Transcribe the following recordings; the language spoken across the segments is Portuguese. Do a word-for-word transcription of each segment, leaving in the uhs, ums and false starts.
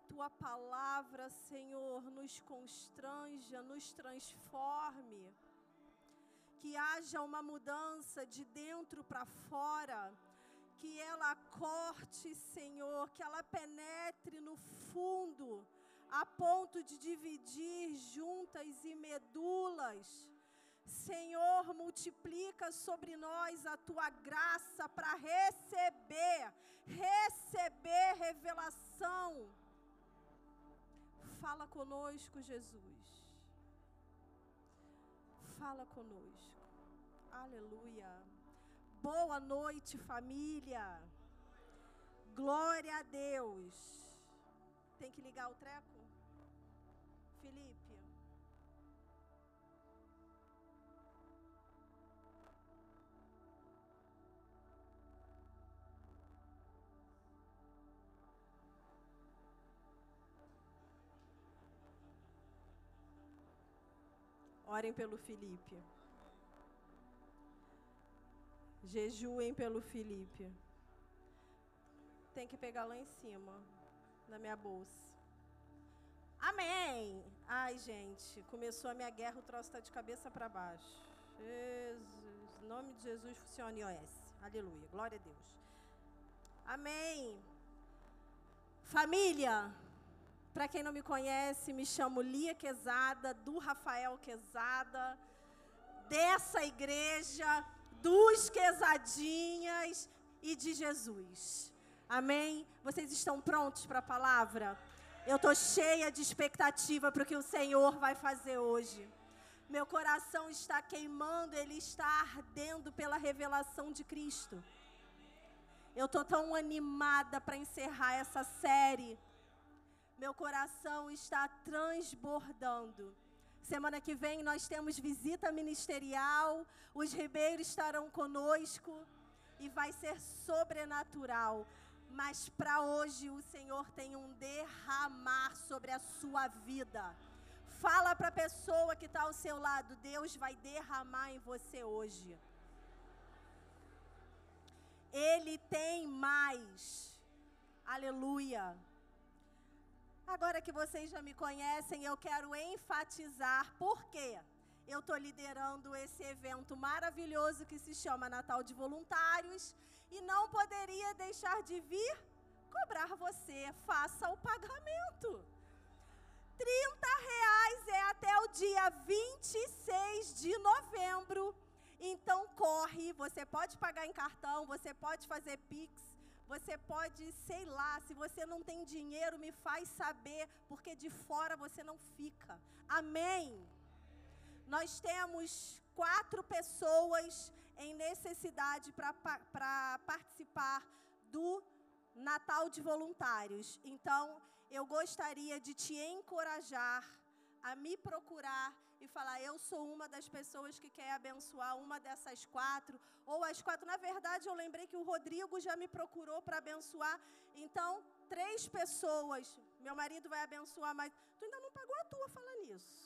Tua palavra, Senhor, nos constranja, nos transforme. Que haja uma mudança de dentro para fora. Que ela corte, Senhor, que ela penetre no fundo, a ponto de dividir juntas e medulas. Senhor, multiplica sobre nós a Tua graça para receber, receber revelação. Fala conosco, Jesus. Fala conosco. Aleluia. Boa noite, família. Glória a Deus. Tem que ligar o treco? Felipe. Orem pelo Felipe. Jejuem pelo Felipe. Tem que pegar lá em cima, na minha bolsa. Amém! Ai, gente, começou a minha guerra, o troço está de cabeça para baixo. Jesus, em nome de Jesus, funciona I O S. Aleluia, glória a Deus. Amém! Família, para quem não me conhece, me chamo Lia Quezada, do Rafael Quezada, dessa igreja, dos Quezadinhas e de Jesus. Amém? Vocês estão prontos para a palavra? Eu estou cheia de expectativa para o que o Senhor vai fazer hoje. Meu coração está queimando, ele está ardendo pela revelação de Cristo. Eu estou tão animada para encerrar essa série. Meu coração está transbordando. Semana que vem nós temos visita ministerial, os ribeiros estarão conosco e vai ser sobrenatural. Mas para hoje o Senhor tem um derramar sobre a sua vida. Fala para a pessoa que está ao seu lado, Deus vai derramar em você hoje. Ele tem mais. Aleluia. Agora que vocês já me conhecem, eu quero enfatizar por quê. Eu estou liderando esse evento maravilhoso que se chama Natal de Voluntários e não poderia deixar de vir cobrar você. Faça o pagamento. trinta reais é até o dia vinte e seis de novembro. Então corre, você pode pagar em cartão, você pode fazer Pix. Você pode, sei lá, se você não tem dinheiro, me faz saber, porque de fora você não fica. Amém? Nós temos quatro pessoas em necessidade para participar do Natal de Voluntários. Então, eu gostaria de te encorajar a me procurar e falar, eu sou uma das pessoas que quer abençoar uma dessas quatro, ou as quatro. Na verdade, eu lembrei que o Rodrigo já me procurou para abençoar. Então, três pessoas. Meu marido vai abençoar, mas tu ainda não pagou a tua, fala nisso.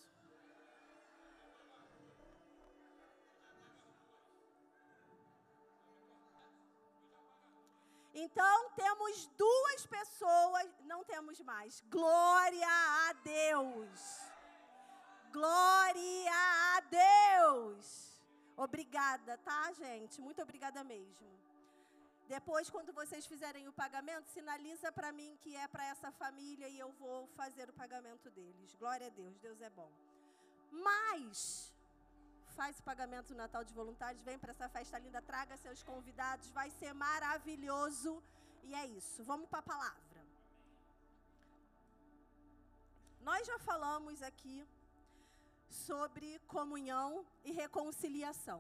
Então, temos duas pessoas, não temos mais. Glória a Deus. Glória a Deus. Obrigada, tá, gente? Muito obrigada mesmo. Depois, quando vocês fizerem o pagamento, sinaliza para mim que é para essa família e eu vou fazer o pagamento deles. Glória a Deus, Deus é bom. Mas, faz o pagamento do Natal de Voluntários, vem para essa festa linda, traga seus convidados, vai ser maravilhoso. E é isso, vamos para a palavra. Nós já falamos aqui sobre comunhão e reconciliação.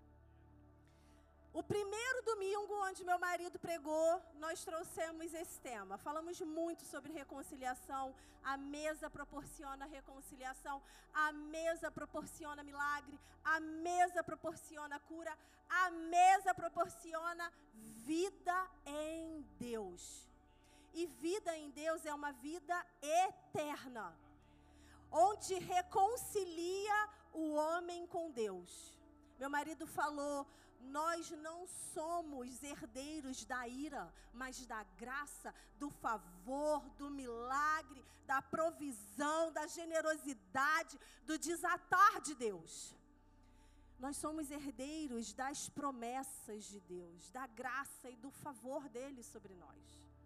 O primeiro domingo, onde meu marido pregou, nós trouxemos esse tema. Falamos muito sobre reconciliação. A mesa proporciona reconciliação. A mesa proporciona milagre. A mesa proporciona cura. A mesa proporciona vida em Deus. E vida em Deus é uma vida eterna, onde reconcilia o homem com Deus. Meu marido falou, nós não somos herdeiros da ira, mas da graça, do favor, do milagre da provisão, da generosidade, do desatar de Deus. Nós somos herdeiros das promessas de Deus, da graça e do favor dele sobre nós.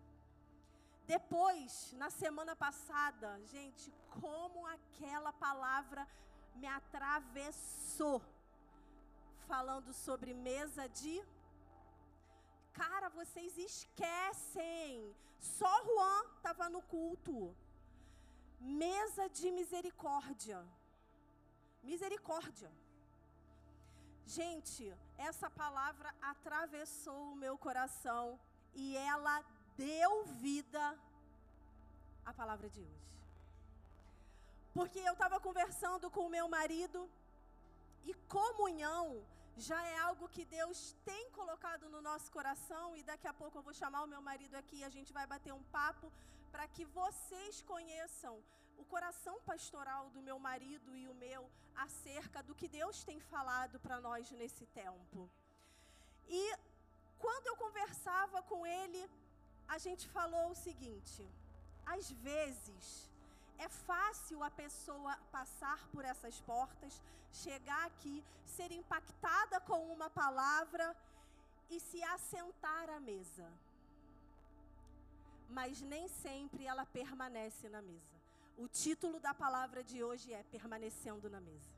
Depois, na semana passada, gente, como aquela palavra me atravessou, falando sobre mesa de... Cara, vocês esquecem, só Juan estava no culto. Mesa de misericórdia. Misericórdia. Gente, essa palavra atravessou o meu coração e ela deu vida à palavra de hoje. Porque eu estava conversando com o meu marido e comunhão já é algo que Deus tem colocado no nosso coração, e daqui a pouco eu vou chamar o meu marido aqui e a gente vai bater um papo para que vocês conheçam o coração pastoral do meu marido e o meu acerca do que Deus tem falado para nós nesse tempo. E quando eu conversava com ele, a gente falou o seguinte: às vezes é fácil a pessoa passar por essas portas, chegar aqui, ser impactada com uma palavra e se assentar à mesa. Mas nem sempre ela permanece na mesa. O título da palavra de hoje é Permanecendo na Mesa.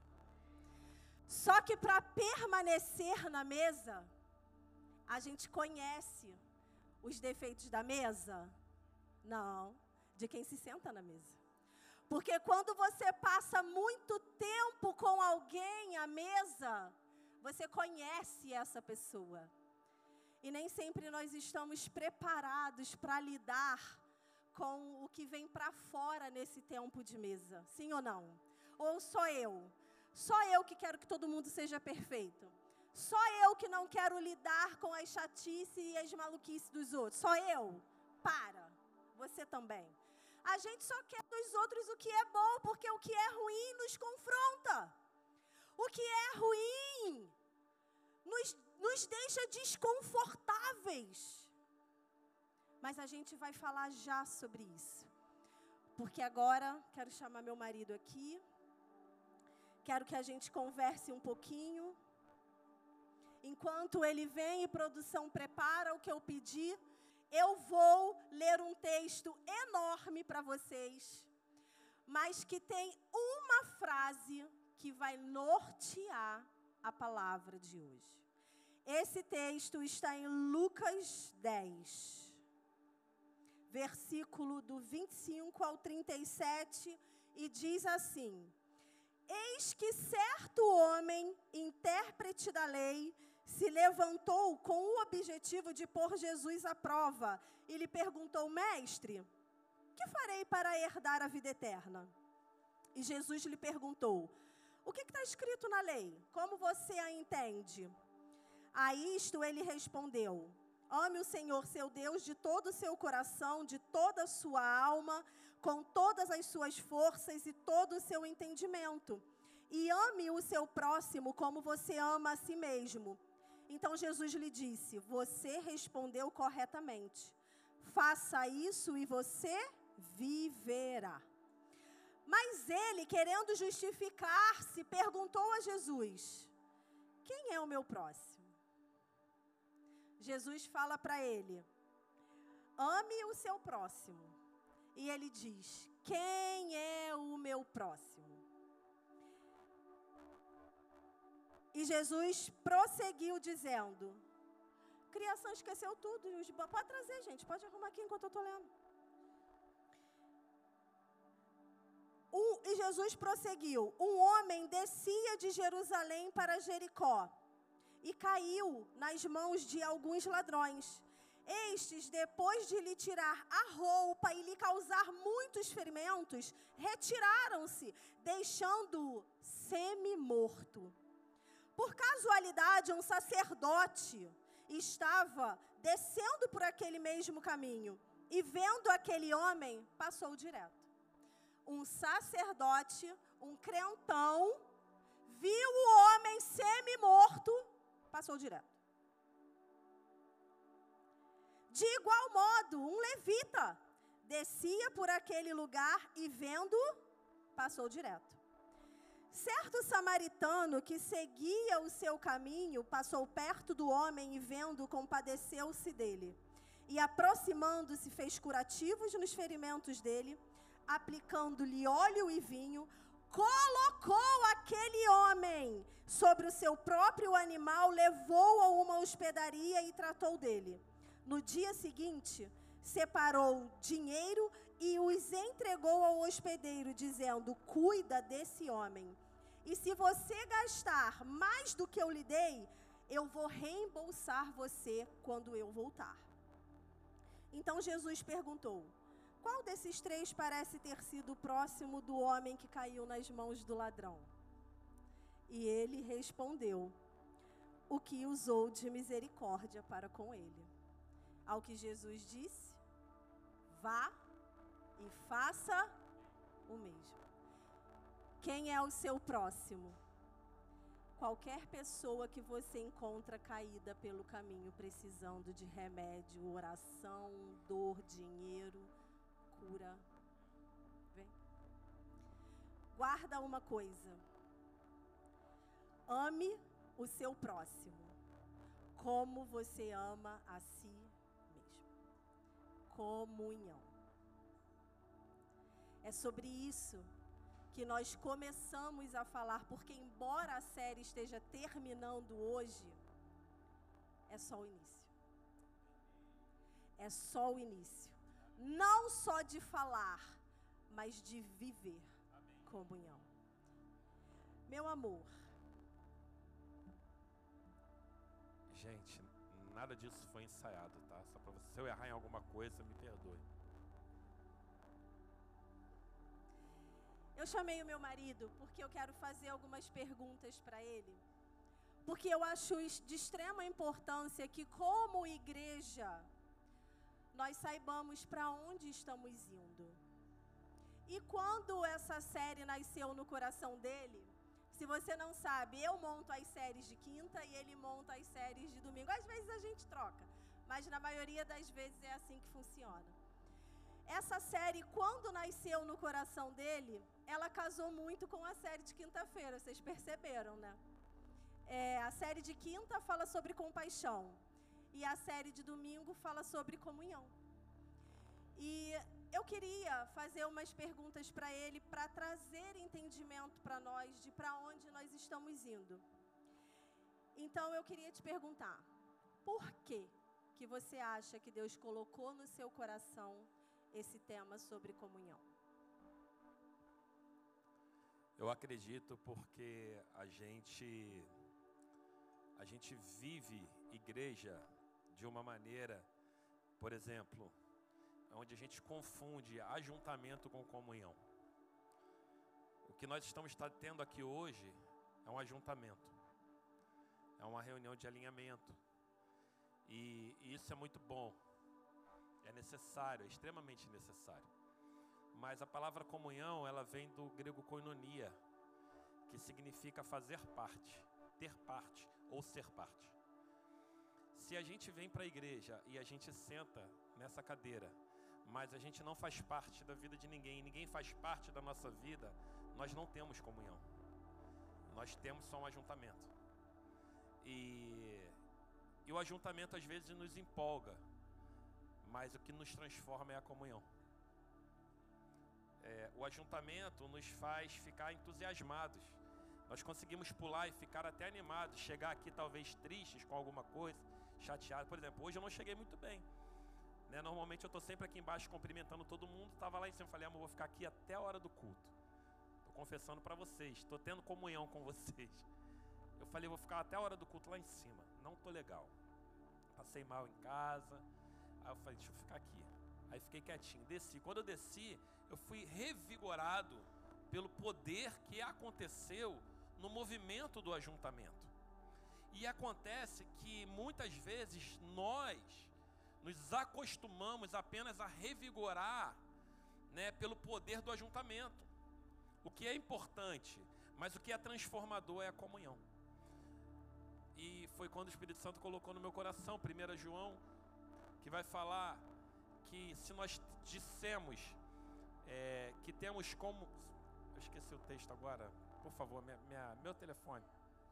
Só que para permanecer na mesa, a gente conhece os defeitos da mesa? Não, de quem se senta na mesa. Porque quando você passa muito tempo com alguém à mesa, você conhece essa pessoa. E nem sempre nós estamos preparados para lidar com o que vem para fora nesse tempo de mesa. Sim ou não? Ou só eu? Só eu que quero que todo mundo seja perfeito? Só eu que não quero lidar com as chatices e as maluquices dos outros? Só eu? Para. Você também. A gente só quer dos outros o que é bom, porque o que é ruim nos confronta. O que é ruim nos, nos deixa desconfortáveis. Mas a gente vai falar já sobre isso. Porque agora, quero chamar meu marido aqui. Quero que a gente converse um pouquinho. Enquanto ele vem e produção prepara o que eu pedi, eu vou ler um texto enorme para vocês, mas que tem uma frase que vai nortear a palavra de hoje. Esse texto está em Lucas dez, versículo do vinte e cinco ao trinta e sete, e diz assim: Eis que certo homem, intérprete da lei, se levantou com o objetivo de pôr Jesus à prova e lhe perguntou: Mestre, que farei para herdar a vida eterna? E Jesus lhe perguntou: O que está escrito na lei? Como você a entende? A isto ele respondeu: Ame o Senhor seu Deus de todo o seu coração, de toda a sua alma, com todas as suas forças e todo o seu entendimento. E ame o seu próximo como você ama a si mesmo. Então Jesus lhe disse: Você respondeu corretamente. Faça isso e você viverá. Mas ele, querendo justificar-se, perguntou a Jesus: Quem é o meu próximo? Jesus fala para ele: Ame o seu próximo. E ele diz: Quem é o meu próximo? E Jesus prosseguiu dizendo... Criação esqueceu tudo. Pode trazer, gente. Pode arrumar aqui enquanto eu estou lendo. Um, e Jesus prosseguiu. Um homem descia de Jerusalém para Jericó e caiu nas mãos de alguns ladrões. Estes, depois de lhe tirar a roupa e lhe causar muitos ferimentos, retiraram-se, deixando-o semi-morto. Por casualidade, um sacerdote estava descendo por aquele mesmo caminho e, vendo aquele homem, passou direto. Um sacerdote, um crentão, viu o homem semi-morto, passou direto. De igual modo, um levita, descia por aquele lugar e vendo, passou direto. Certo samaritano que seguia o seu caminho, passou perto do homem e vendo, compadeceu-se dele. E aproximando-se, fez curativos nos ferimentos dele, aplicando-lhe óleo e vinho, colocou aquele homem sobre o seu próprio animal, levou-o a uma hospedaria e tratou dele. No dia seguinte, separou dinheiro e os entregou ao hospedeiro, dizendo: cuida desse homem. E se você gastar mais do que eu lhe dei, eu vou reembolsar você quando eu voltar. Então Jesus perguntou: qual desses três parece ter sido próximo do homem que caiu nas mãos do ladrão? E ele respondeu: o que usou de misericórdia para com ele. Ao que Jesus disse: vá e faça o mesmo. Quem é o seu próximo? Qualquer pessoa que você encontra caída pelo caminho, precisando de remédio, oração, dor, dinheiro, cura. Vem. Guarda uma coisa. Ame o seu próximo como você ama a si mesmo. Comunhão. É sobre isso que nós começamos a falar, porque embora a série esteja terminando hoje, é só o início. É só o início. Não só de falar, mas de viver. Amém. Comunhão. Meu amor. Gente, nada disso foi ensaiado, tá? Só para você, se eu errar em alguma coisa, me perdoe. Eu chamei o meu marido porque eu quero fazer algumas perguntas para ele. Porque eu acho de extrema importância que, como igreja, nós saibamos para onde estamos indo. E quando essa série nasceu no coração dele, se você não sabe, eu monto as séries de quinta e ele monta as séries de domingo. Às vezes a gente troca, mas na maioria das vezes é assim que funciona. Essa série, quando nasceu no coração dele, ela casou muito com a série de quinta-feira, vocês perceberam, né? É, a série de quinta fala sobre compaixão e a série de domingo fala sobre comunhão. E eu queria fazer umas perguntas para ele, para trazer entendimento para nós de para onde nós estamos indo. Então eu queria te perguntar, por que que você acha que Deus colocou no seu coração esse tema sobre comunhão? Eu acredito porque a gente, a gente vive igreja de uma maneira, por exemplo, onde a gente confunde ajuntamento com comunhão. O que nós estamos tendo aqui hoje é um ajuntamento, é uma reunião de alinhamento, e, e isso é muito bom, é necessário, é extremamente necessário. Mas a palavra comunhão, ela vem do grego koinonia, que significa fazer parte, ter parte ou ser parte. Se a gente vem para a igreja e a gente senta nessa cadeira, mas a gente não faz parte da vida de ninguém, ninguém faz parte da nossa vida, nós não temos comunhão. Nós temos só um ajuntamento. E, e o ajuntamento às vezes nos empolga, mas o que nos transforma é a comunhão. É, o ajuntamento nos faz ficar entusiasmados. Nós conseguimos pular e ficar até animados, chegar aqui talvez tristes com alguma coisa, chateados. Por exemplo, hoje eu não cheguei muito bem. Né? Normalmente eu estou sempre aqui embaixo cumprimentando todo mundo. Estava lá em cima, falei, amor, vou ficar aqui até a hora do culto. Estou confessando para vocês, estou tendo comunhão com vocês. Eu falei, vou ficar até a hora do culto lá em cima. Não estou legal. Passei mal em casa. Aí eu falei, deixa eu ficar aqui. Aí fiquei quietinho, desci. Quando eu desci, eu fui revigorado pelo poder que aconteceu no movimento do ajuntamento. E acontece que muitas vezes nós nos acostumamos apenas a revigorar, né, pelo poder do ajuntamento. O que é importante, mas o que é transformador é a comunhão. E foi quando o Espírito Santo colocou no meu coração, primeiro João, que vai falar que se nós dissemos é, que temos como... Eu esqueci o texto agora. Por favor, minha, minha, meu telefone.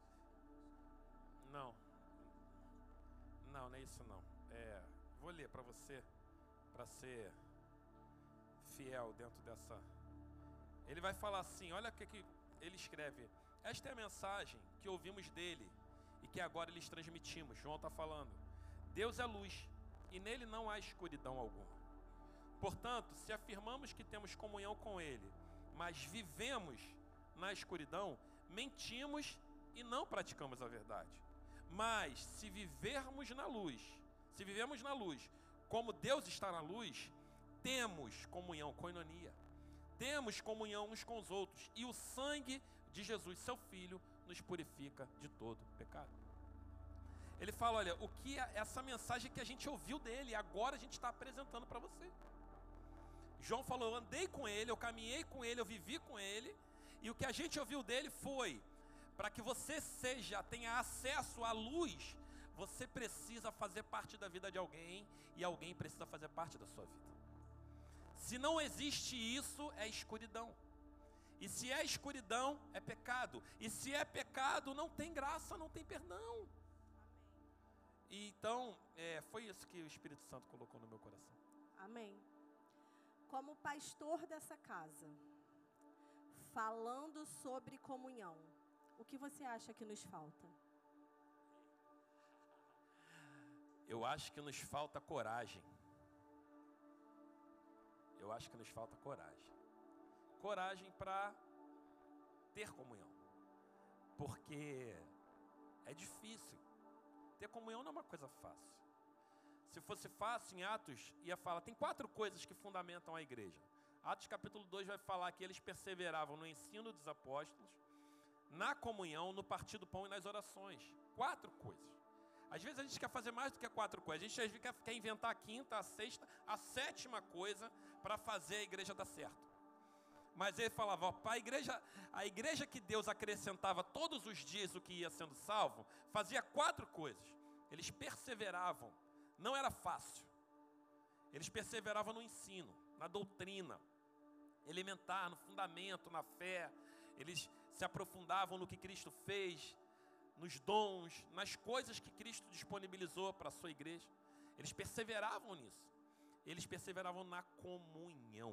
Não. Não, não é isso não. É, vou ler para você, para ser fiel dentro dessa... Ele vai falar assim, olha o que, que ele escreve. Esta é a mensagem que ouvimos dele e que agora lhes transmitimos. João está falando. Deus é luz e nele não há escuridão alguma. Portanto, se afirmamos que temos comunhão com ele, mas vivemos na escuridão, mentimos e não praticamos a verdade. Mas se vivermos na luz, se vivemos na luz, como Deus está na luz, temos comunhão, koinonia. Temos comunhão uns com os outros. E o sangue de Jesus, seu Filho, nos purifica de todo pecado. Ele fala, olha, o que é essa mensagem que a gente ouviu dele, agora a gente está apresentando para você. João falou, eu andei com ele, eu caminhei com ele, eu vivi com ele. E o que a gente ouviu dele foi... Para que você seja, tenha acesso à luz, você precisa fazer parte da vida de alguém e alguém precisa fazer parte da sua vida. Se não existe isso, é escuridão. E se é escuridão, é pecado. E se é pecado, não tem graça, não tem perdão. E então, é, foi isso que o Espírito Santo colocou no meu coração. Amém. Como pastor dessa casa, falando sobre comunhão, o que você acha que nos falta? Eu acho que nos falta coragem. Eu acho que nos falta coragem. Coragem para ter comunhão. Porque é difícil. Ter comunhão não é uma coisa fácil. Se fosse fácil, em Atos, ia falar, tem quatro coisas que fundamentam a igreja. Atos capítulo dois vai falar que eles perseveravam no ensino dos apóstolos, na comunhão, no partir do pão e nas orações. Quatro coisas. Às vezes a gente quer fazer mais do que quatro coisas. A gente às vezes quer, quer inventar a quinta, a sexta, a sétima coisa para fazer a igreja dar certo. Mas ele falava, ó, a igreja, a igreja que Deus acrescentava todos os dias o que ia sendo salvo, fazia quatro coisas. Eles perseveravam. Não era fácil. Eles perseveravam no ensino, na doutrina elementar, no fundamento, na fé. Eles se aprofundavam no que Cristo fez, nos dons, nas coisas que Cristo disponibilizou para a sua igreja. Eles perseveravam nisso. Eles perseveravam na comunhão.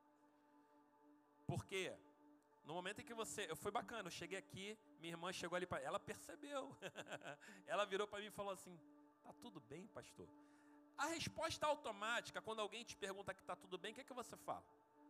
Por quê? No momento em que você... Eu, foi bacana, eu cheguei aqui, minha irmã chegou ali para... Ela percebeu. Ela virou para mim e falou assim, tá tudo bem, pastor? A resposta automática, quando alguém te pergunta que tá tudo bem, o que é que você fala?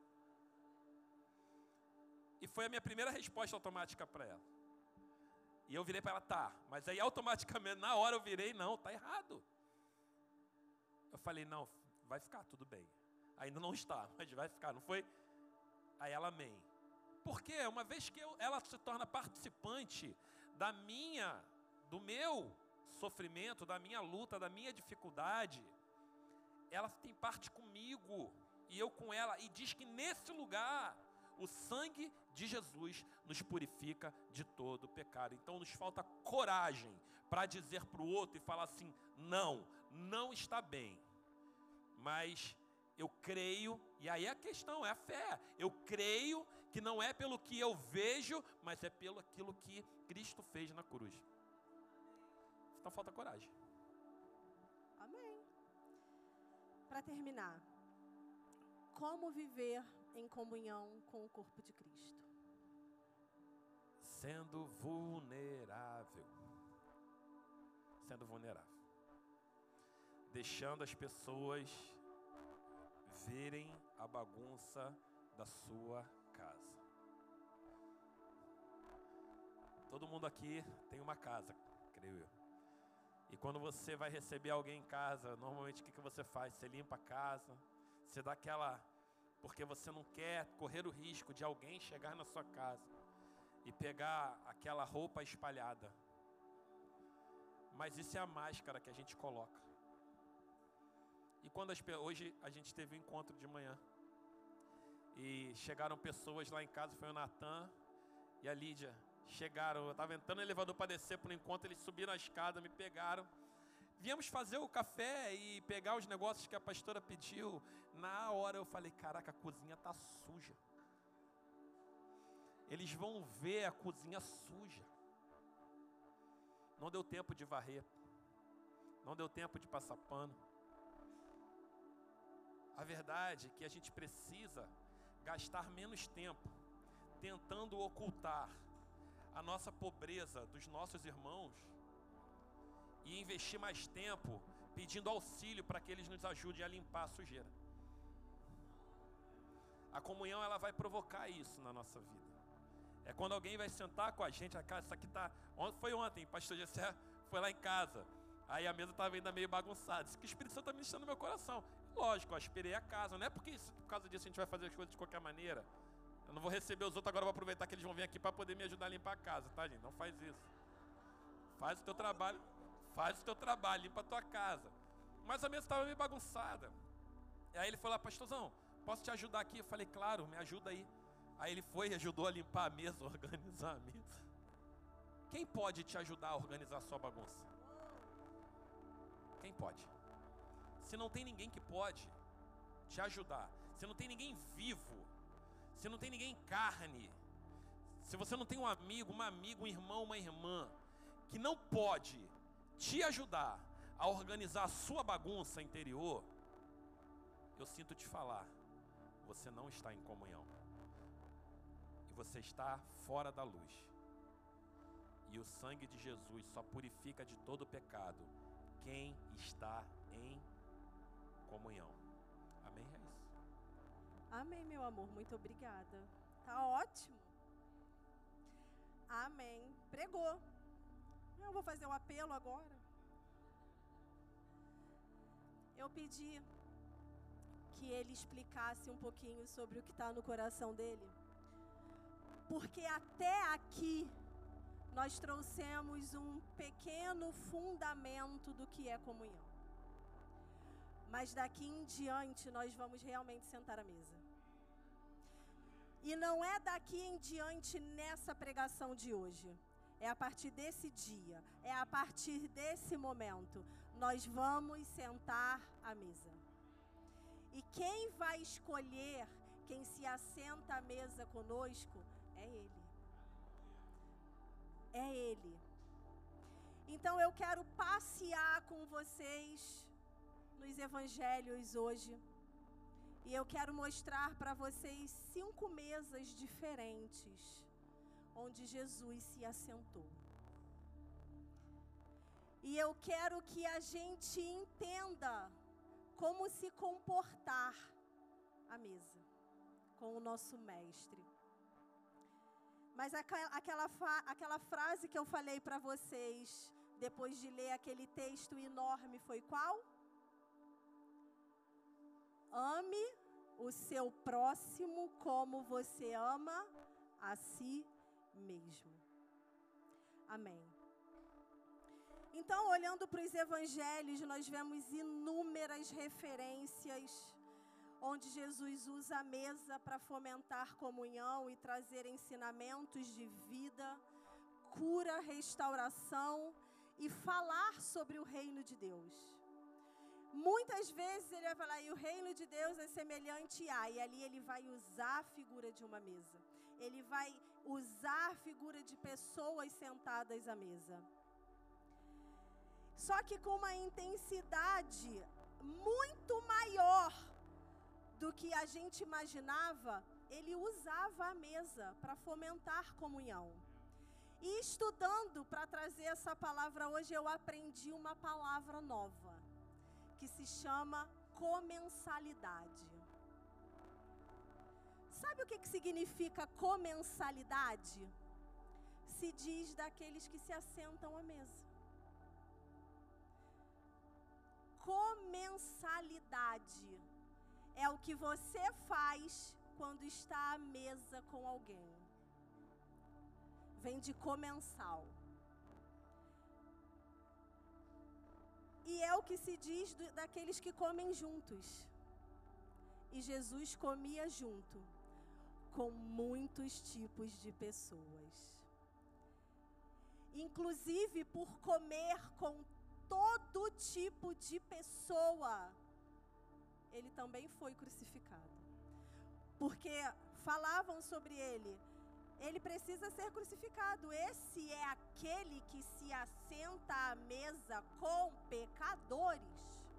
E foi a minha primeira resposta automática para ela. E eu virei para ela, tá. Mas aí automaticamente, na hora eu virei, não, tá errado. Eu falei, não, vai ficar tudo bem. Ainda não está, mas vai ficar, não foi? Aí ela, amém. Porque uma vez que eu, ela se torna participante da minha, do meu sofrimento, da minha luta, da minha dificuldade, ela tem parte comigo e eu com ela. E diz que nesse lugar... O sangue de Jesus nos purifica de todo pecado. Então nos falta coragem para dizer para o outro e falar assim, não, não está bem. Mas eu creio, e aí a questão é a fé. Eu creio que não é pelo que eu vejo, mas é pelo aquilo que Cristo fez na cruz. Então falta coragem. Amém. Para terminar, como viver em comunhão com o corpo de Cristo? Sendo vulnerável. Sendo vulnerável. Deixando as pessoas verem a bagunça da sua casa. Todo mundo aqui tem uma casa, creio eu. E quando você vai receber alguém em casa, normalmente o que você faz? Você limpa a casa, você dá aquela... Porque você não quer correr o risco de alguém chegar na sua casa e pegar aquela roupa espalhada. Mas isso é a máscara que a gente coloca. E quando as, hoje a gente teve um encontro de manhã. E chegaram pessoas lá em casa, foi o Natan e a Lídia. Chegaram, eu estava entrando no elevador para descer para o encontro, eles subiram a escada, me pegaram. Viemos fazer o café e pegar os negócios que a pastora pediu. Na hora eu falei, caraca, a cozinha está suja. Eles vão ver a cozinha suja. Não deu tempo de varrer. Não deu tempo de passar pano. A verdade é que a gente precisa gastar menos tempo tentando ocultar a nossa pobreza dos nossos irmãos e investir mais tempo pedindo auxílio para que eles nos ajudem a limpar a sujeira. A comunhão, ela vai provocar isso na nossa vida. É quando alguém vai sentar com a gente, a casa, isso aqui tá, foi ontem, pastor Gessé foi lá em casa, aí a mesa estava ainda meio bagunçada, disse que o Espírito Santo está ministrando no meu coração. Lógico, eu aspirei a casa, não é porque isso, por causa disso a gente vai fazer as coisas de qualquer maneira. Eu não vou receber os outros agora, vou aproveitar que eles vão vir aqui para poder me ajudar a limpar a casa, tá, gente? Não faz isso. Faz o teu trabalho, faz o teu trabalho, limpa a tua casa. Mas a mesa estava meio bagunçada. E aí ele falou, pastorzão, posso te ajudar aqui? Eu falei, claro, me ajuda aí. Aí ele foi e ajudou a limpar a mesa, a organizar a mesa. Quem pode te ajudar a organizar a sua bagunça? Quem pode? Se não tem ninguém que pode te ajudar, se não tem ninguém vivo, se não tem ninguém em carne, se você não tem um amigo, uma amiga, um irmão, uma irmã, que não pode te ajudar a organizar a sua bagunça interior, eu sinto te falar, você não está em comunhão. E você está fora da luz. E o sangue de Jesus só purifica de todo pecado quem está em comunhão. Amém, Raíssa? Amém, meu amor. Muito obrigada. Tá ótimo. Amém. Pregou. Eu vou fazer um apelo agora. Eu pedi que ele explicasse um pouquinho sobre o que está no coração dele. Porque até aqui nós trouxemos um pequeno fundamento do que é comunhão. Mas daqui em diante nós vamos realmente sentar à mesa. E não é daqui em diante nessa pregação de hoje. É a partir desse dia, é a partir desse momento, nós vamos sentar à mesa. E quem vai escolher quem se assenta à mesa conosco é Ele. É Ele. Então eu quero passear com vocês nos evangelhos hoje. E eu quero mostrar para vocês cinco mesas diferentes onde Jesus se assentou. E eu quero que a gente entenda como se comportar à mesa com o nosso mestre. Mas aquela, aquela, aquela frase que eu falei para vocês, depois de ler aquele texto enorme, foi qual? Ame o seu próximo como você ama a si mesmo. Amém. Então, olhando para os evangelhos, nós vemos inúmeras referências onde Jesus usa a mesa para fomentar comunhão e trazer ensinamentos de vida, cura, restauração e falar sobre o reino de Deus. Muitas vezes ele vai falar, e o reino de Deus é semelhante a, e ali ele vai usar a figura de uma mesa. Ele vai usar a figura de pessoas sentadas à mesa. Só que com uma intensidade muito maior do que a gente imaginava, ele usava a mesa para fomentar comunhão. E estudando para trazer essa palavra hoje, eu aprendi uma palavra nova, que se chama comensalidade. Sabe o que, que significa comensalidade? Se diz daqueles que se assentam à mesa. Comensalidade é o que você faz quando está à mesa com alguém. Vem de comensal. E é o que se diz do, daqueles que comem juntos. E Jesus comia junto com muitos tipos de pessoas. Inclusive por comer com todo tipo de pessoa, ele também foi crucificado. Porque falavam sobre ele, ele precisa ser crucificado. Esse é aquele que se assenta à mesa com pecadores.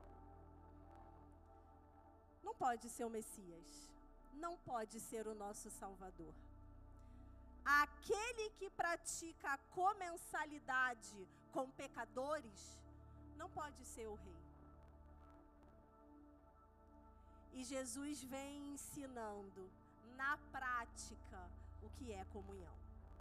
Não pode ser o Messias. Não pode ser o nosso Salvador. Aquele que pratica a comensalidade com pecadores, não pode ser o rei. E Jesus vem ensinando na prática o que é comunhão.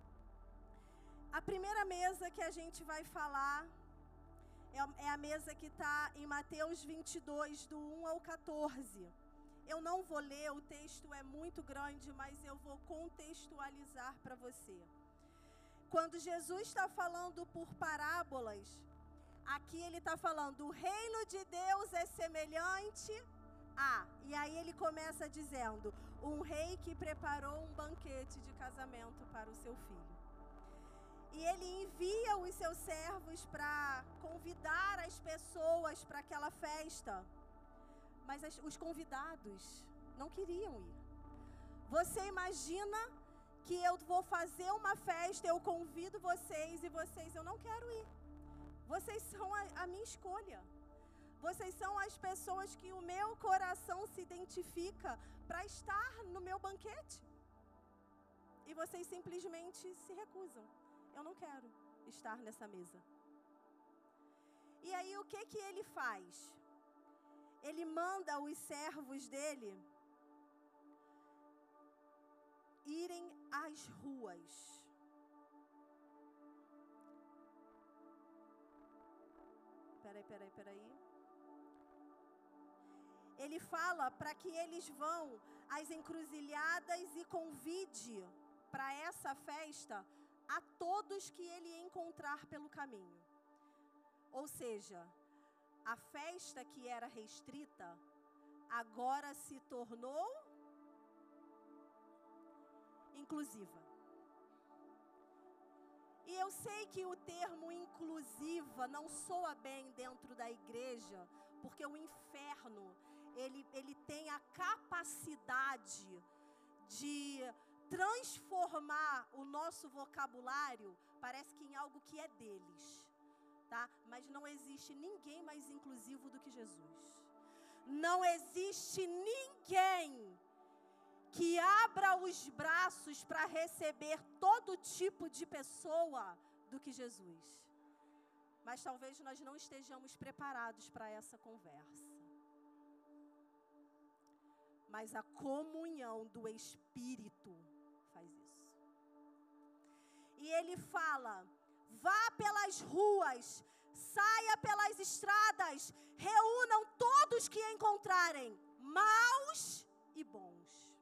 A primeira mesa que a gente vai falar é a mesa que está em Mateus vinte e dois, do um ao quatorze. Eu não vou ler, o texto é muito grande, mas eu vou contextualizar para você. Quando Jesus está falando por parábolas, aqui ele está falando, o reino de Deus é semelhante a... E aí ele começa dizendo, um rei que preparou um banquete de casamento para o seu filho. E ele envia os seus servos para convidar as pessoas para aquela festa. Mas as, os convidados não queriam ir. Você imagina que eu vou fazer uma festa, eu convido vocês e vocês, eu não quero ir. Vocês são a, a minha escolha. Vocês são as pessoas que o meu coração se identifica para estar no meu banquete. E vocês simplesmente se recusam. Eu não quero estar nessa mesa. E aí o que que ele faz? Ele manda os servos dele irem às ruas. Peraí, peraí, peraí. Ele fala para que eles vão às encruzilhadas e convide para essa festa a todos que ele encontrar pelo caminho. Ou seja, a festa que era restrita, agora se tornou inclusiva. E eu sei que o termo inclusiva não soa bem dentro da igreja, porque o inferno, ele, ele tem a capacidade de transformar o nosso vocabulário, parece que em algo que é deles. Tá? Mas não existe ninguém mais inclusivo do que Jesus. Não existe ninguém que abra os braços para receber todo tipo de pessoa do que Jesus. Mas talvez nós não estejamos preparados para essa conversa. Mas a comunhão do Espírito faz isso. E ele fala, vá pelas ruas, saia pelas estradas, reúnam todos que encontrarem, maus e bons.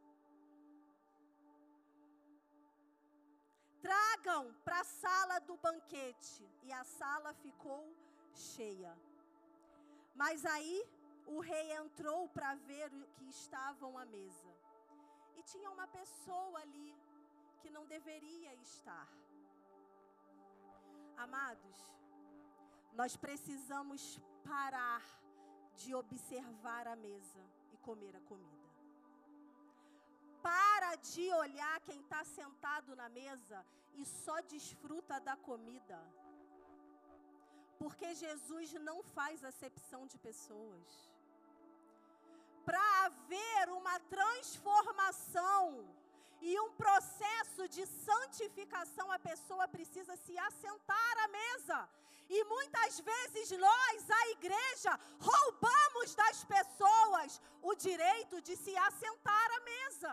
Tragam para a sala do banquete. E a sala ficou cheia. Mas aí o rei entrou para ver o que estavam à mesa. E tinha uma pessoa ali que não deveria estar. Amados, nós precisamos parar de observar a mesa e comer a comida. Para de olhar quem está sentado na mesa e só desfruta da comida. Porque Jesus não faz acepção de pessoas. Para haver uma transformação e um processo de santificação, a pessoa precisa se assentar à mesa. E muitas vezes nós, a igreja, roubamos das pessoas o direito de se assentar à mesa.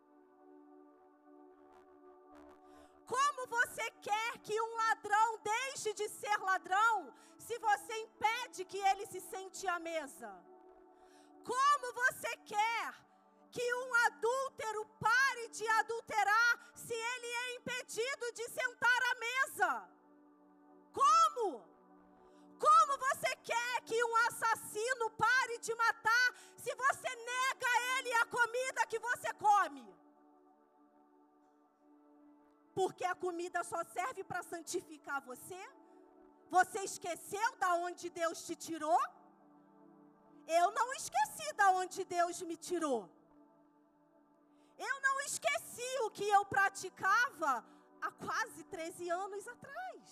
Como você quer que um ladrão deixe de ser ladrão se você impede que ele se sente à mesa? Como você quer que um adúltero pare de adulterar se ele é impedido de sentar à mesa? Como? Como você quer que um assassino pare de matar se você nega a ele a comida que você come? Porque a comida só serve para santificar você? Você esqueceu da onde Deus te tirou? Eu não esqueci da onde Deus me tirou. Eu não esqueci o que eu praticava há quase treze anos atrás.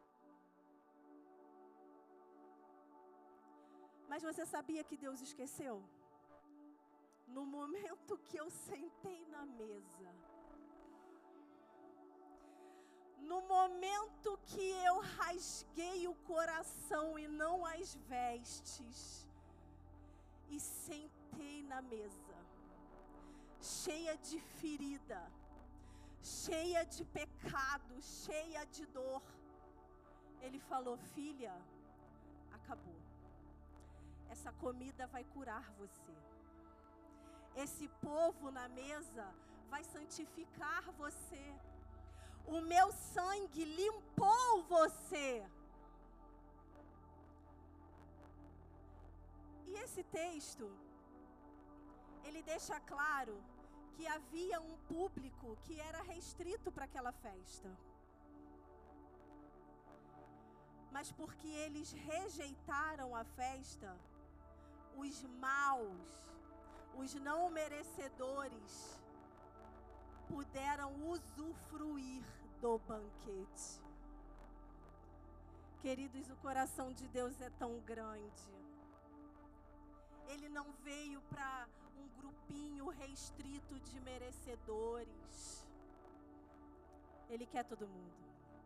Mas você sabia que Deus esqueceu? No momento que eu sentei na mesa, no momento que eu rasguei o coração e não as vestes, e sentei na mesa, cheia de ferida, cheia de pecado, cheia de dor, Ele falou: filha, acabou. Essa comida vai curar você. Esse povo na mesa vai santificar você. O meu sangue limpou você. E esse texto, ele deixa claro que havia um público que era restrito para aquela festa. Mas porque eles rejeitaram a festa, os maus, os não merecedores, puderam usufruir do banquete. Queridos, o coração de Deus é tão grande. Ele não veio para um grupinho restrito de merecedores. Ele quer todo mundo.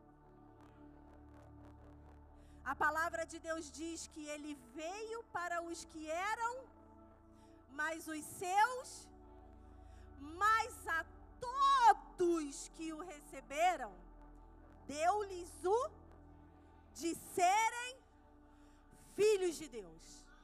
A palavra de Deus diz que Ele veio para os que eram, mas os seus, mas a todos que o receberam, deu-lhes o de serem filhos de Deus.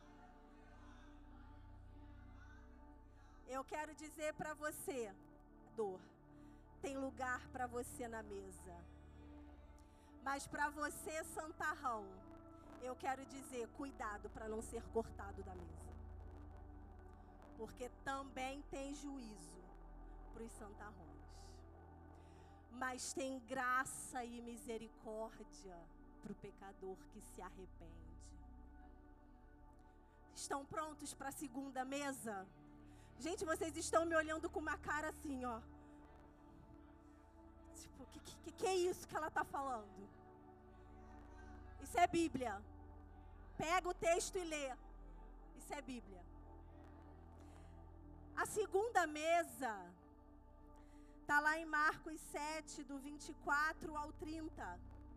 Eu quero dizer para você, dor, tem lugar para você na mesa. Mas para você, santarrão, eu quero dizer, cuidado para não ser cortado da mesa. Porque também tem juízo para os santarrões. Mas tem graça e misericórdia para o pecador que se arrepende. Estão prontos para a segunda mesa? Gente, vocês estão me olhando com uma cara assim, ó. Tipo, o que, que, que é isso que ela está falando? Isso é Bíblia. Pega o texto e lê. Isso é Bíblia. A segunda mesa está lá em Marcos sete, do vinte e quatro ao trinta.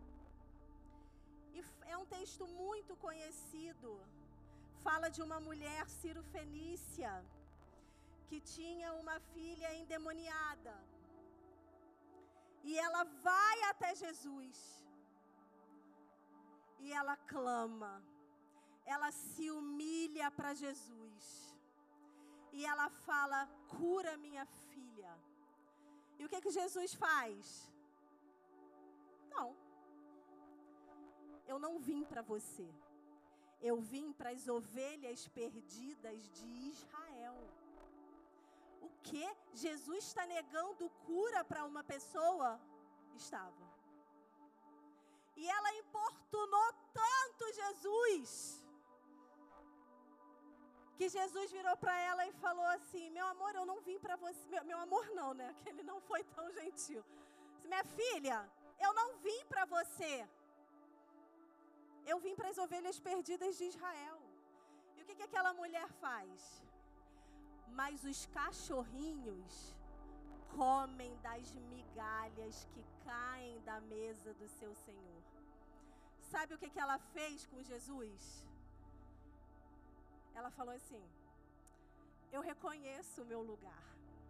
E é um texto muito conhecido. Fala de uma mulher cirofenícia que tinha uma filha endemoniada. E ela vai até Jesus. E ela clama. Ela se humilha para Jesus. E ela fala: cura minha filha. E o que que Jesus faz? Não. Eu não vim para você. Eu vim para as ovelhas perdidas de Israel. O que? Jesus está negando cura para uma pessoa? Estava. E ela importunou tanto Jesus, que Jesus virou para ela e falou assim: meu amor, eu não vim para você. Meu, meu amor não, né? Que ele não foi tão gentil. Minha filha, eu não vim para você. Eu vim para as ovelhas perdidas de Israel. E o que, que aquela mulher faz? Mas os cachorrinhos comem das migalhas que caem da mesa do seu Senhor. Sabe o que, que ela fez com Jesus? Ela falou assim: eu reconheço o meu lugar,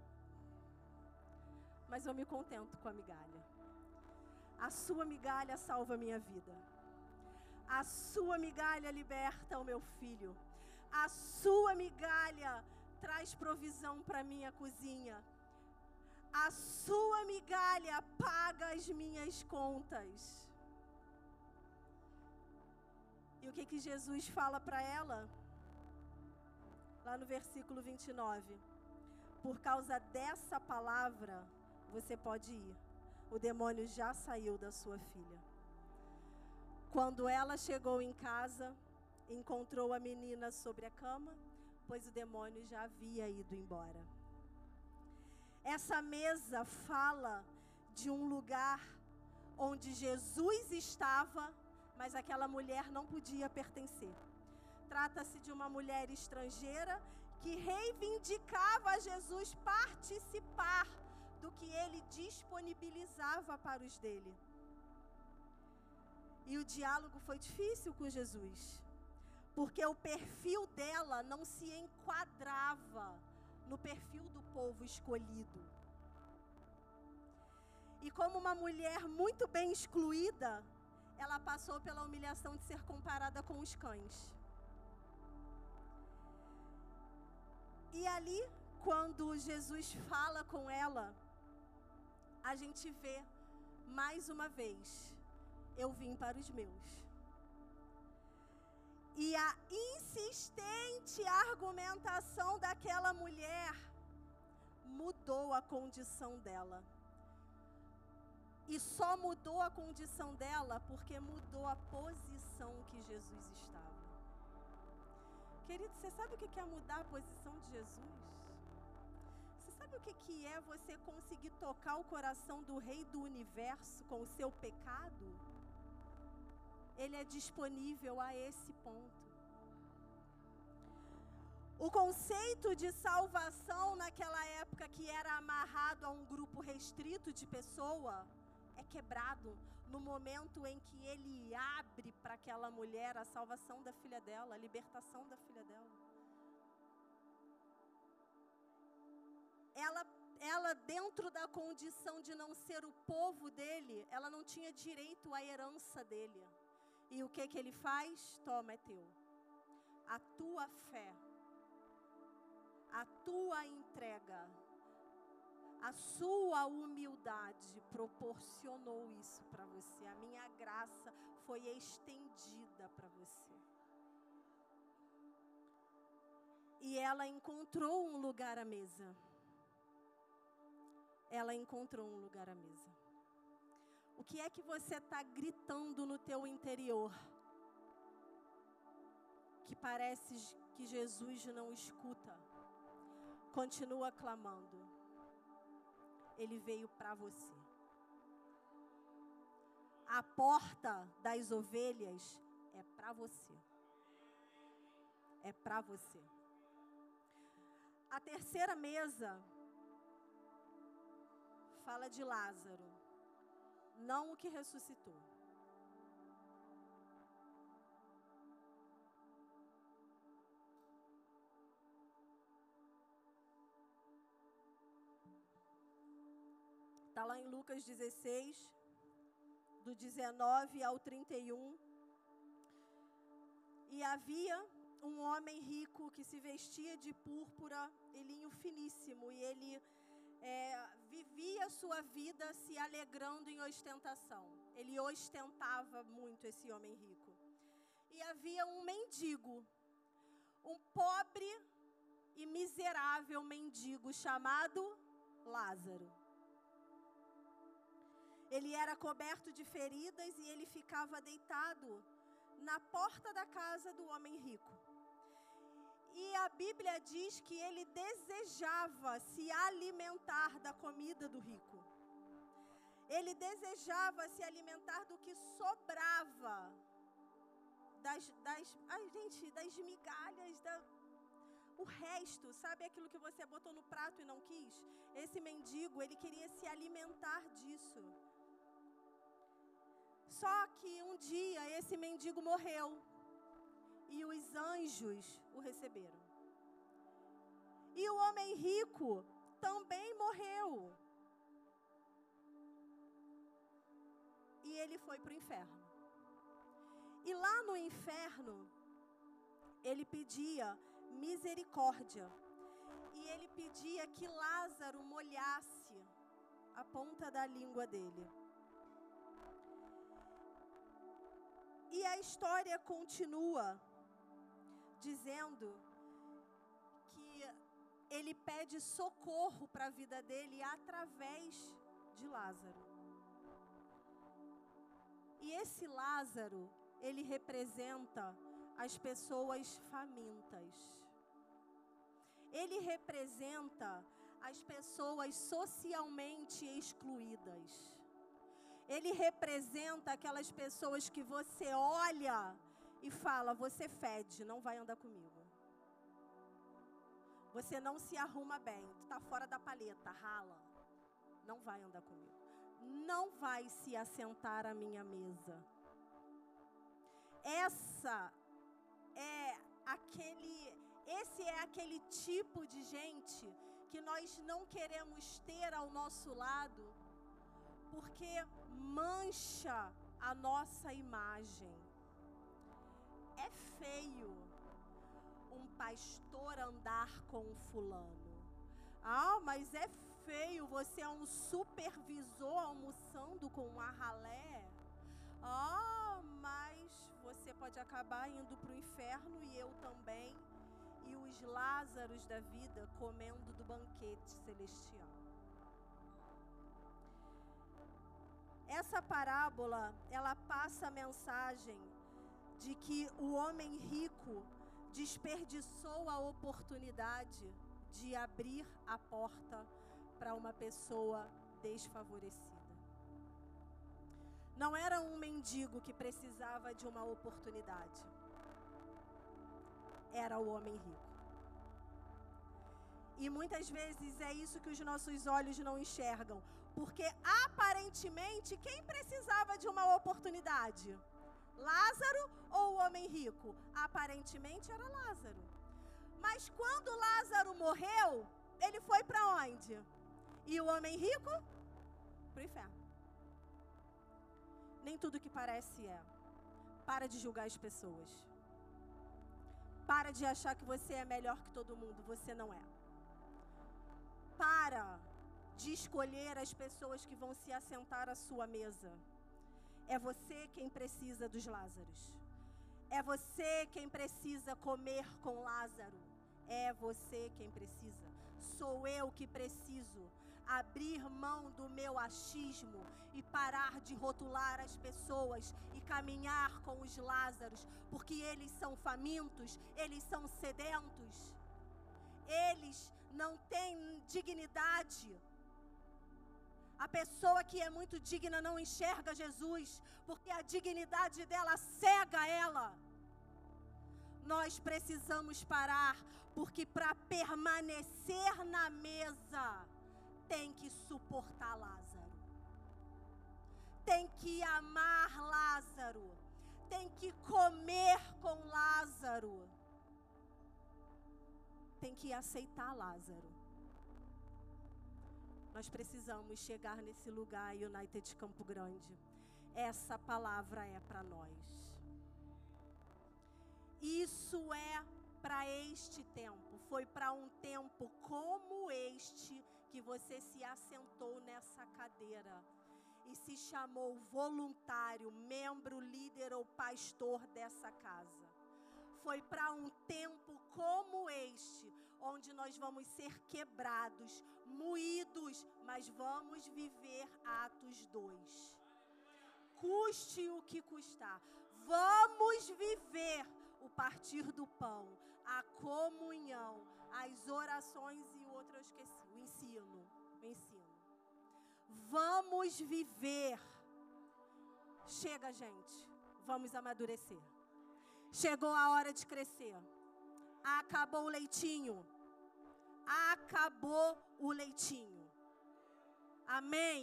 mas eu me contento com a migalha. A sua migalha salva a minha vida. A sua migalha liberta o meu filho. A sua migalha traz provisão para minha cozinha. A sua migalha paga as minhas contas. E o que que Jesus fala para ela? Lá no versículo vinte e nove. Por causa dessa palavra, você pode ir. O demônio já saiu da sua filha. Quando ela chegou em casa, encontrou a menina sobre a cama, pois o demônio já havia ido embora. Essa mesa fala de um lugar onde Jesus estava, mas aquela mulher não podia pertencer. Trata-se de uma mulher estrangeira que reivindicava a Jesus participar do que ele disponibilizava para os dele. E o diálogo foi difícil com Jesus, porque o perfil dela não se enquadrava no perfil do povo escolhido. E como uma mulher muito bem excluída, ela passou pela humilhação de ser comparada com os cães. E ali, quando Jesus fala com ela, a gente vê, mais uma vez, eu vim para os meus. E a insistente argumentação daquela mulher mudou a condição dela. E só mudou a condição dela porque mudou a posição que Jesus estava. Querido, você sabe o que é mudar a posição de Jesus? Você sabe o que é você conseguir tocar o coração do Rei do Universo com o seu pecado? Ele é disponível a esse ponto. O conceito de salvação naquela época, que era amarrado a um grupo restrito de pessoa, é quebrado no momento em que ele abre para aquela mulher a salvação da filha dela, a libertação da filha dela. Ela, ela dentro da condição de não ser o povo dele, ela não tinha direito à herança dele. E o que que ele faz? Toma, é teu. A tua fé, a tua entrega, a sua humildade proporcionou isso para você. A minha graça foi estendida para você. E ela encontrou um lugar à mesa. Ela encontrou um lugar à mesa. O que é que você está gritando no teu interior? Que parece que Jesus não escuta. Continua clamando. Ele veio para você. A porta das ovelhas é para você. É para você. A terceira mesa fala de Lázaro, não o que ressuscitou. Está lá em Lucas dezesseis, do dezenove ao trinta e um. E havia um homem rico que se vestia de púrpura e linho finíssimo, e ele é, vivia sua vida se alegrando em ostentação. Ele ostentava muito, esse homem rico. E havia um mendigo, um pobre e miserável mendigo chamado Lázaro. Ele era coberto de feridas e ele ficava deitado na porta da casa do homem rico. E a Bíblia diz que ele desejava se alimentar da comida do rico. Ele desejava se alimentar do que sobrava das, das, ai, gente, das migalhas, da, o resto, sabe aquilo que você botou no prato e não quis? Esse mendigo, ele queria se alimentar disso. Só que um dia esse mendigo morreu e os anjos o receberam. E o homem rico também morreu. E ele foi para o inferno. E lá no inferno, ele pedia misericórdia. E ele pedia que Lázaro molhasse a ponta da língua dele. E a história continua dizendo que ele pede socorro para a vida dele através de Lázaro. E esse Lázaro, ele representa as pessoas famintas. Ele representa as pessoas socialmente excluídas. Ele representa aquelas pessoas que você olha e fala, você fede, não vai andar comigo. Você não se arruma bem, tu está fora da paleta, rala, não vai andar comigo. Não vai se assentar à minha mesa. Essa é aquele, esse é aquele tipo de gente que nós não queremos ter ao nosso lado, porque mancha a nossa imagem. É feio um pastor andar com um fulano. Ah, mas é feio, você é um supervisor almoçando com uma ralé. Ah, mas você pode acabar indo para o inferno e eu também. E os Lázaros da vida comendo do banquete celestial. Essa parábola, ela passa a mensagem de que o homem rico desperdiçou a oportunidade de abrir a porta para uma pessoa desfavorecida. Não era um mendigo que precisava de uma oportunidade. Era o homem rico. E muitas vezes é isso que os nossos olhos não enxergam. Porque aparentemente, quem precisava de uma oportunidade? Lázaro ou o homem rico? Aparentemente era Lázaro. Mas quando Lázaro morreu, ele foi para onde? E o homem rico? Para o inferno. Nem tudo que parece é. Para de julgar as pessoas. Para de achar que você é melhor que todo mundo. Você não é. Para de escolher as pessoas que vão se assentar à sua mesa. É você quem precisa dos Lázaros. É você quem precisa comer com Lázaro. É você quem precisa. Sou eu que preciso abrir mão do meu achismo e parar de rotular as pessoas e caminhar com os Lázaros, porque eles são famintos, eles são sedentos, eles não têm dignidade. A pessoa que é muito digna não enxerga Jesus, porque a dignidade dela cega ela. Nós precisamos parar, porque para permanecer na mesa, tem que suportar Lázaro. Tem que amar Lázaro. Tem que comer com Lázaro. Tem que aceitar Lázaro. Nós precisamos chegar nesse lugar, United Campo Grande. Essa palavra é para nós. Isso é para este tempo. Foi para um tempo como este que você se assentou nessa cadeira e se chamou voluntário, membro, líder ou pastor dessa casa. Foi para um tempo como este, onde nós vamos ser quebrados, moídos, mas vamos viver Atos dois. Custe o que custar. Vamos viver o partir do pão, a comunhão, as orações e o outro eu esqueci, o ensino, o ensino. Vamos viver. Chega, gente, vamos amadurecer. Chegou a hora de crescer. Acabou o leitinho. Acabou o leitinho. Amém?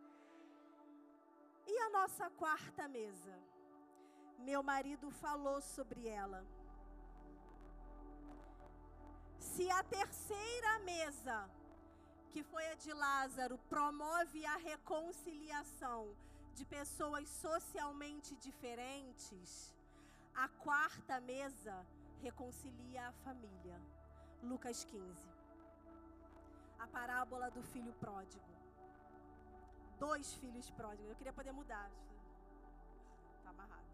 E a nossa quarta mesa? Meu marido falou sobre ela. Se a terceira mesa, que foi a de Lázaro, promove a reconciliação de pessoas socialmente diferentes, a quarta mesa reconcilia a família. Lucas quinze. A parábola do filho pródigo. Dois filhos pródigos. Eu queria poder mudar. Está amarrado.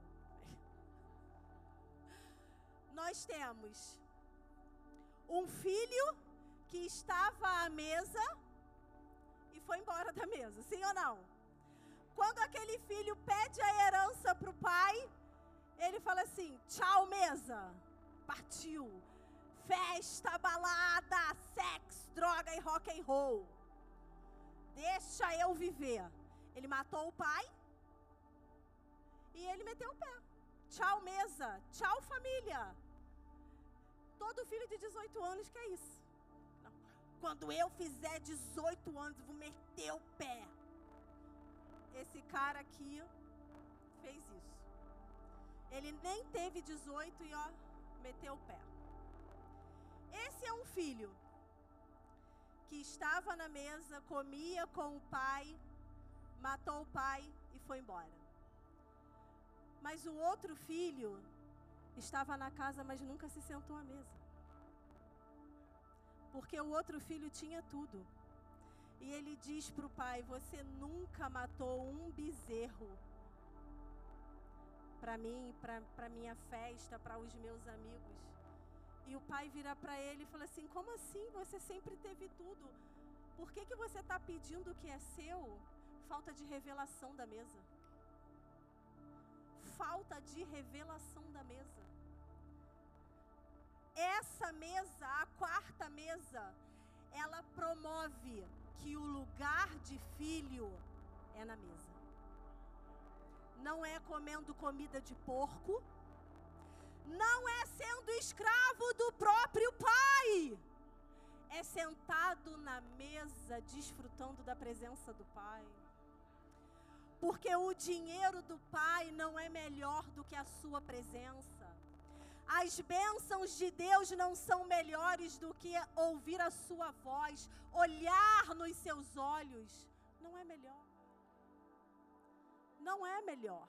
Nós temos um filho que estava à mesa e foi embora da mesa. Sim ou não? Quando aquele filho pede a herança para o pai, ele fala assim, tchau mesa, partiu. Festa, balada, sexo, droga e rock and roll. Deixa eu viver. Ele matou o pai e ele meteu o pé. Tchau mesa, tchau família. Todo filho de dezoito anos quer isso. Não. Quando eu fizer dezoito anos, eu vou meter o pé. Esse cara aqui fez isso. Ele nem teve dezoito e ó, meteu o pé. Esse é um filho que estava na mesa, comia com o pai, matou o pai e foi embora. Mas o outro filho estava na casa, mas nunca se sentou à mesa. Porque o outro filho tinha tudo. E ele diz para o pai, você nunca matou um bezerro para mim, para minha festa, para os meus amigos. E o pai vira para ele e fala assim, como assim? Você sempre teve tudo. Por que que você está pedindo o que é seu? Falta de revelação da mesa. Falta de revelação da mesa. Essa mesa, a quarta mesa, ela promove que o lugar de filho é na mesa. Não é comendo comida de porco. Não é sendo escravo do próprio pai. É sentado na mesa, desfrutando da presença do pai. Porque o dinheiro do pai não é melhor do que a sua presença. As bênçãos de Deus não são melhores do que ouvir a sua voz, olhar nos seus olhos. Não é melhor. Não é melhor.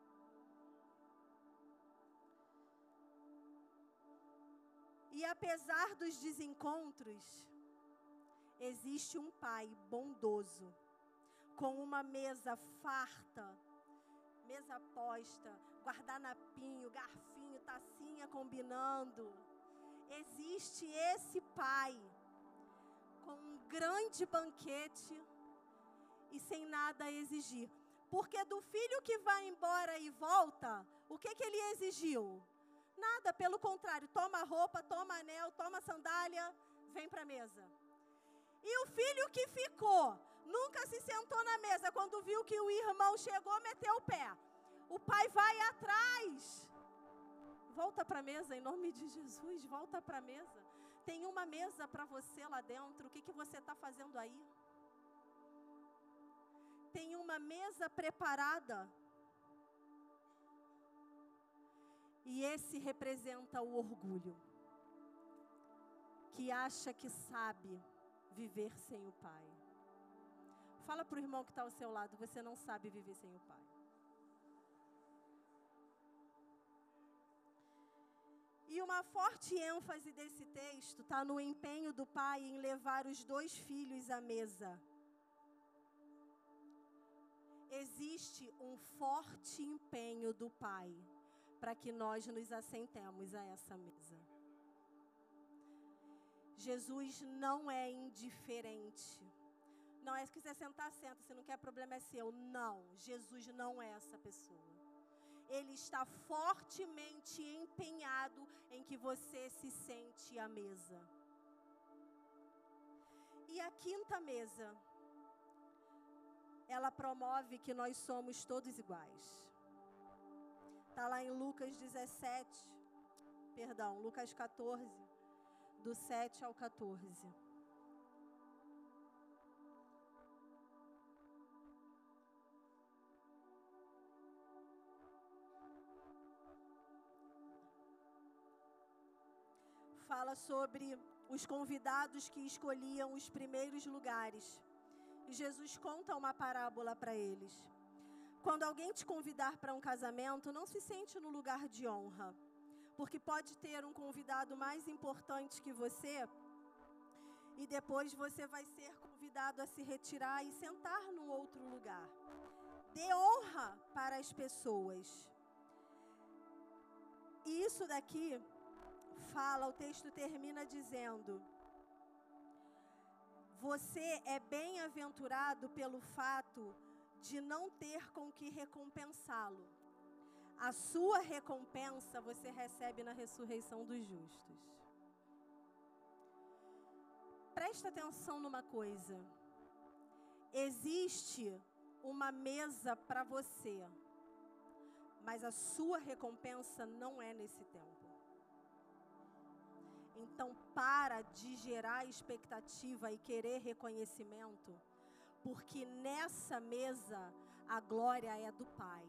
E apesar dos desencontros, existe um pai bondoso, com uma mesa farta, mesa posta, guardanapinho, garfinho, tacinha combinando. Existe esse pai, com um grande banquete e sem nada a exigir. Porque do filho que vai embora e volta, o que que ele exigiu? Nada, pelo contrário, toma roupa, toma anel, toma sandália, vem para a mesa. E o filho que ficou, nunca se sentou na mesa, quando viu que o irmão chegou, meteu o pé. O pai vai atrás. Volta para a mesa, em nome de Jesus, volta para a mesa. Tem uma mesa para você lá dentro, o que que você está fazendo aí? Tem uma mesa preparada. E esse representa o orgulho, que acha que sabe viver sem o pai. Fala para o irmão que está ao seu lado, você não sabe viver sem o pai. E uma forte ênfase desse texto está no empenho do pai em levar os dois filhos à mesa. Existe um forte empenho do pai para que nós nos assentemos a essa mesa. Jesus não é indiferente. Não é se quiser sentar, senta. Se não quer, problema é seu. Não, Jesus não é essa pessoa. Ele está fortemente empenhado em que você se sente à mesa. E a quinta mesa, ela promove que nós somos todos iguais. Está lá em Lucas dezessete, perdão, Lucas quatorze, do sete ao quatorze. Fala sobre os convidados que escolhiam os primeiros lugares. E Jesus conta uma parábola para eles. Quando alguém te convidar para um casamento, não se sente no lugar de honra, porque pode ter um convidado mais importante que você, e depois você vai ser convidado a se retirar e sentar num outro lugar. Dê honra para as pessoas. E isso daqui fala, o texto termina dizendo: você é bem-aventurado pelo fato de não ter com que recompensá-lo. A sua recompensa você recebe na ressurreição dos justos. Presta atenção numa coisa. Existe uma mesa para você, mas a sua recompensa não é nesse tempo. Então, para de gerar expectativa e querer reconhecimento, porque nessa mesa a glória é do Pai.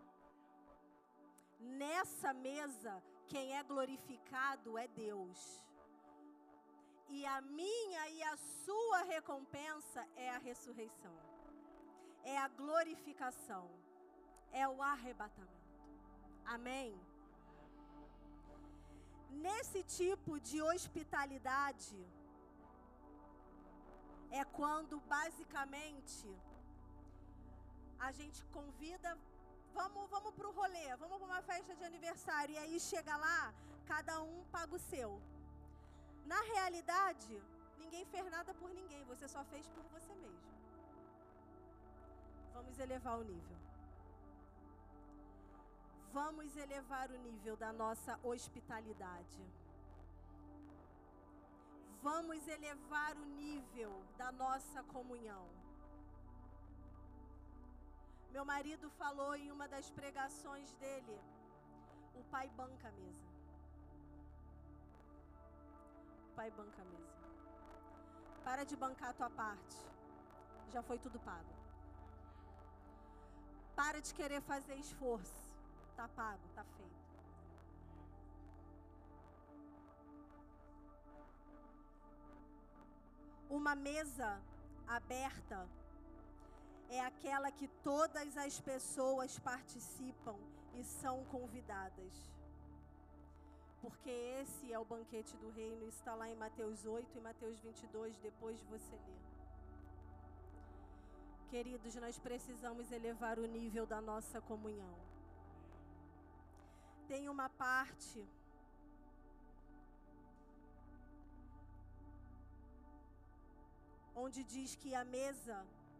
Nessa mesa, quem é glorificado é Deus. E a minha e a sua recompensa é a ressurreição. É a glorificação. É o arrebatamento. Amém? Nesse tipo de hospitalidade, é quando basicamente a gente convida, vamos, vamos para o rolê, vamos para uma festa de aniversário, e aí chega lá, cada um paga o seu. Na realidade, ninguém fez nada por ninguém, você só fez por você mesmo. Vamos elevar o nível. Vamos elevar o nível da nossa hospitalidade. Vamos elevar o nível da nossa comunhão. Meu marido falou em uma das pregações dele, o pai banca a mesa. O pai banca a mesa. Para de bancar a tua parte. Já foi tudo pago. Para de querer fazer esforço. Tá pago, tá feito. Uma mesa aberta é aquela que todas as pessoas participam e são convidadas. Porque esse é o banquete do reino, isso está lá em Mateus oito e Mateus vinte e dois, depois de você ler. Queridos, nós precisamos elevar o nível da nossa comunhão. Tem uma parte onde diz que a mesa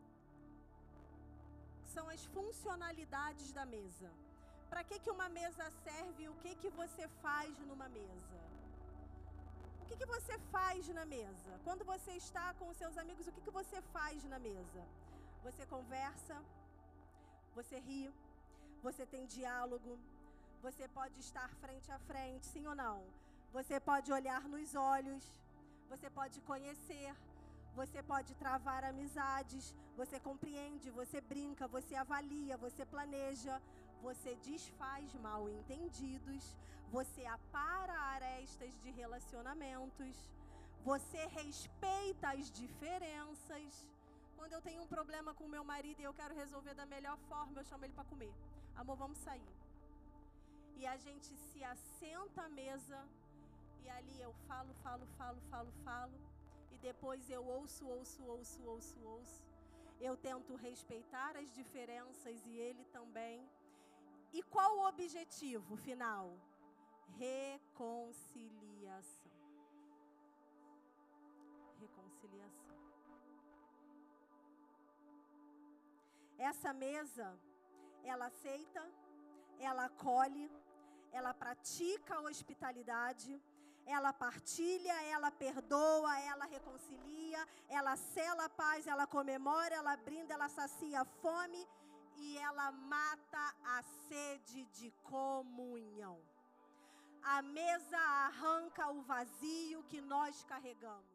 são as funcionalidades da mesa. Para que que uma mesa serve e o que que você faz numa mesa? O que que você faz na mesa? Quando você está com os seus amigos, o que que você faz na mesa? Você conversa, você ri, você tem diálogo, você pode estar frente a frente, sim ou não? Você pode olhar nos olhos, você pode conhecer, você pode travar amizades, você compreende, você brinca, você avalia, você planeja, você desfaz mal entendidos, você apara arestas de relacionamentos, você respeita as diferenças. Quando eu tenho um problema com meu marido e eu quero resolver da melhor forma, eu chamo ele para comer. Amor, vamos sair. E a gente se assenta à mesa e ali eu falo, falo, falo, falo, falo. E depois eu ouço, ouço, ouço, ouço, ouço. Eu tento respeitar as diferenças e ele também. E qual o objetivo final? Reconciliação. Reconciliação. Essa mesa, ela aceita, ela acolhe, ela pratica a hospitalidade, ela partilha, ela perdoa, ela reconcilia, ela sela a paz, ela comemora, ela brinda, ela sacia a fome e ela mata a sede de comunhão. A mesa arranca o vazio que nós carregamos.